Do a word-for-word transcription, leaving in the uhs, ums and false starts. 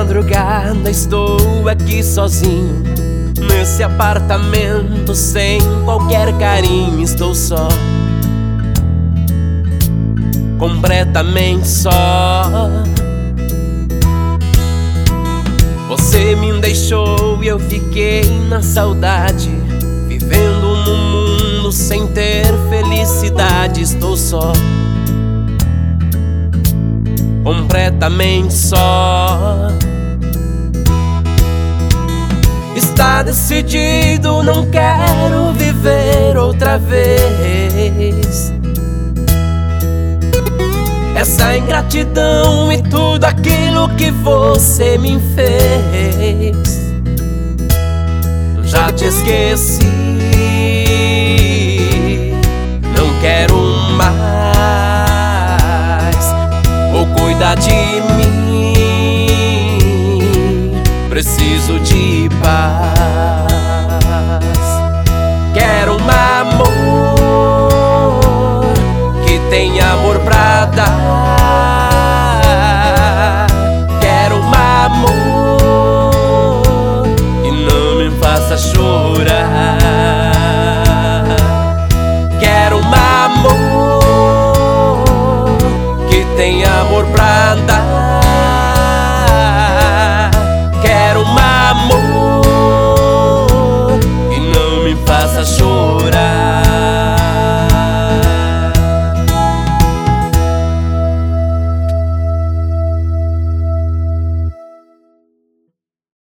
madrugada estou aqui sozinho, nesse apartamento sem qualquer carinho. Estou só, completamente só. Você me deixou e eu fiquei na saudade, vivendo num mundo sem ter felicidade. Estou só, completamente só. Está decidido, não quero viver outra vez essa ingratidão e tudo aquilo que você me fez. Já te esqueci, não quero mais. Vou cuidar de mim, preciso de paz. Quero um amor que tem amor pra dar. Quero um amor que não me faça chorar. Quero um amor que tem amor pra dar. Quero um amor que não me faça chorar.